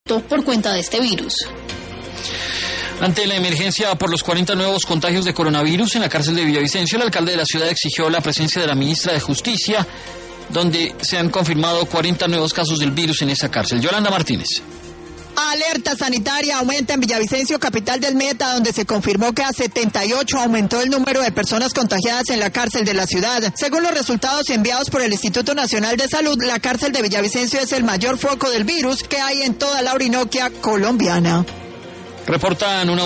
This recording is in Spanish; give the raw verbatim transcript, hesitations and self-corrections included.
esto por cuenta de este virus. Ante la emergencia por los cuarenta nuevos contagios de coronavirus en la cárcel de Villavicencio, el alcalde de la ciudad exigió la presencia de la ministra de Justicia, donde se han confirmado cuarenta nuevos casos del virus en esa cárcel. Yolanda Martínez. Alerta sanitaria aumenta en Villavicencio, capital del Meta, donde se confirmó que a setenta y ocho aumentó el número de personas contagiadas en la cárcel de la ciudad. Según los resultados enviados por el Instituto Nacional de Salud, la cárcel de Villavicencio es el mayor foco del virus que hay en toda la Orinoquia colombiana. Reportan una